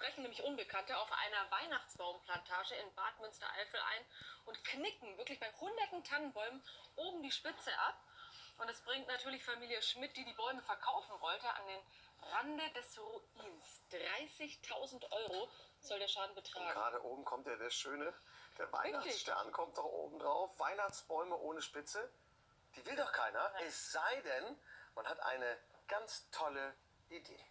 brechen nämlich Unbekannte auf einer Weihnachtsbaumplantage in Bad Münstereifel ein und knicken wirklich bei hunderten Tannenbäumen oben die Spitze ab. Und das bringt natürlich Familie Schmidt, die die Bäume verkaufen wollte, an den Rande des Ruins. 30.000 Euro soll der Schaden betragen. Und gerade oben kommt ja der Schöne, der Weihnachtsstern kommt doch oben drauf. Weihnachtsbäume ohne Spitze, die will doch keiner. Nein. Es sei denn, man hat eine ganz tolle Idee.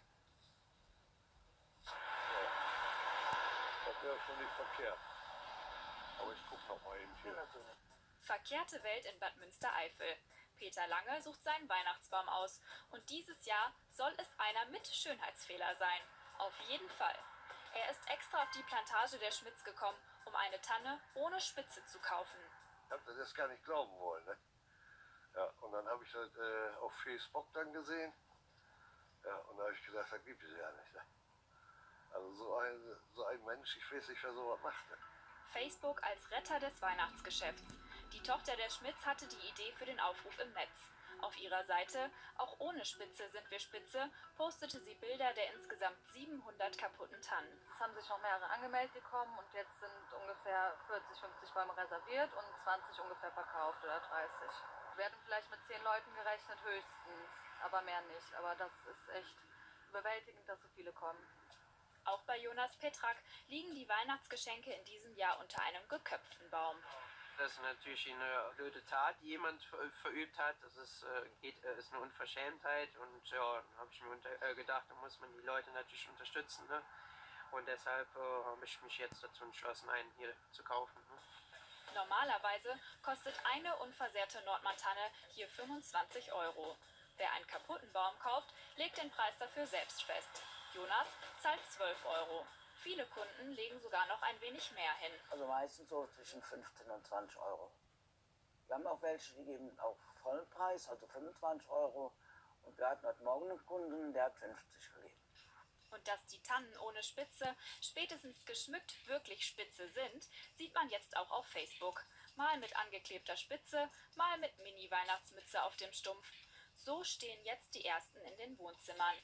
Das wäre schon nicht verkehrt. Aber ich gucke noch mal eben hier. Verkehrte Welt in Bad Münstereifel. Peter Lange sucht seinen Weihnachtsbaum aus. Und dieses Jahr soll es einer mit Schönheitsfehler sein. Auf jeden Fall. Er ist extra auf die Plantage der Schmidts gekommen, um eine Tanne ohne Spitze zu kaufen. Ich habe das jetzt gar nicht glauben wollen. Ne? Ja, und dann habe ich das auf Facebook dann gesehen. Ja, und da habe ich gedacht, das gibt es ja nicht. Ne? Also so ein Mensch, ich weiß nicht, wer sowas macht. Ne? Facebook als Retter des Weihnachtsgeschäfts. Die Tochter der Schmidts hatte die Idee für den Aufruf im Netz. Auf ihrer Seite, auch ohne Spitze sind wir spitze, postete sie Bilder der insgesamt 700 kaputten Tannen. Es haben sich noch mehrere angemeldet gekommen und jetzt sind ungefähr 40, 50 Bäume reserviert und 20 ungefähr verkauft oder 30. Werden vielleicht mit 10 Leuten gerechnet höchstens, aber mehr nicht. Aber das ist echt überwältigend, dass so viele kommen. Auch bei Jonas Petrak liegen die Weihnachtsgeschenke in diesem Jahr unter einem geköpften Baum. Das ist natürlich eine blöde Tat, die jemand verübt hat. Das ist eine Unverschämtheit. Und ja, dann habe ich mir gedacht, da muss man die Leute natürlich unterstützen. Ne? Und deshalb habe ich mich jetzt dazu entschlossen, einen hier zu kaufen. Ne? Normalerweise kostet eine unversehrte Nordmann-Tanne hier 25 Euro. Wer einen kaputten Baum kauft, legt den Preis dafür selbst fest. Jonas zahlt 12 Euro. Viele Kunden legen sogar noch ein wenig mehr hin. Also meistens so zwischen 15 und 20 Euro. Wir haben auch welche, die geben auch Vollpreis, also 25 Euro. Und wir hatten heute Morgen einen Kunden, der hat 50 gegeben. Und dass die Tannen ohne Spitze, spätestens geschmückt, wirklich spitze sind, sieht man jetzt auch auf Facebook. Mal mit angeklebter Spitze, mal mit Mini-Weihnachtsmütze auf dem Stumpf. So stehen jetzt die ersten in den Wohnzimmern.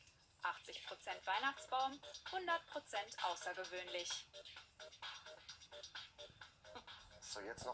80% Weihnachtsbaum, 100% außergewöhnlich. So, jetzt noch